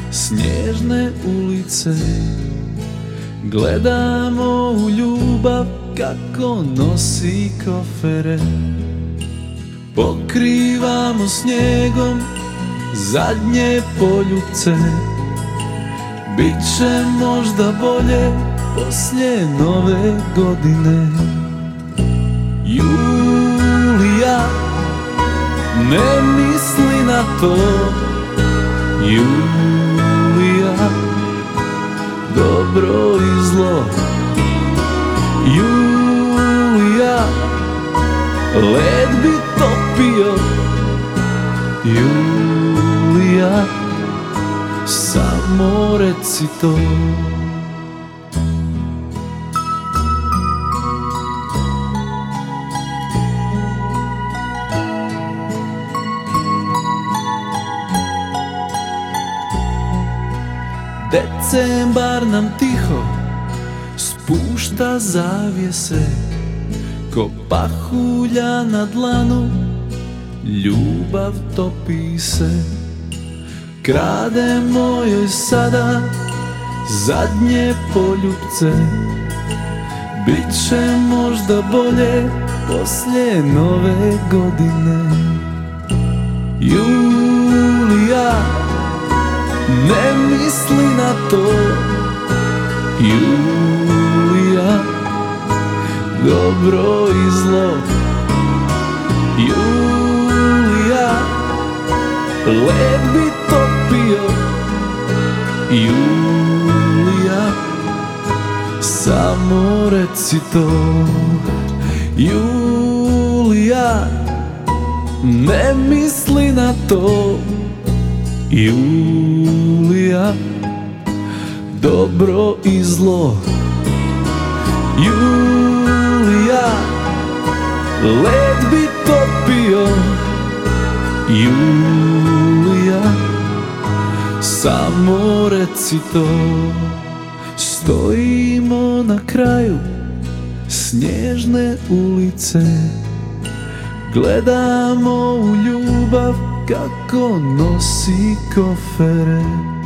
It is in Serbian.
snježne ulice, gledamo u ljubav kako nosi kofere. Pokrivamo snijegom zadnje poljupce, biće možda bolje poslije nove godine. Julija, ne misli na to. Julija, dobro i zlo. Julija, led bi topio. Julija, samo reci to. Decembar nam tiho spušta zavjese, ko pahulja na dlanu, ljubav topi se. Krademo joj sada zadnje poljupce, biće možda bolje poslije nove godine. Julija, ne misli na to. Julija, dobro i zlo. Julija, led bi topio. Julija, samo reci to. Julija, ne misli na to. Julija, dobro i zlo. Julija, led bi topio. Julija, samo reci to. Stojimo na kraju snježne ulice, gledamo u ljubav kako nosi kofere.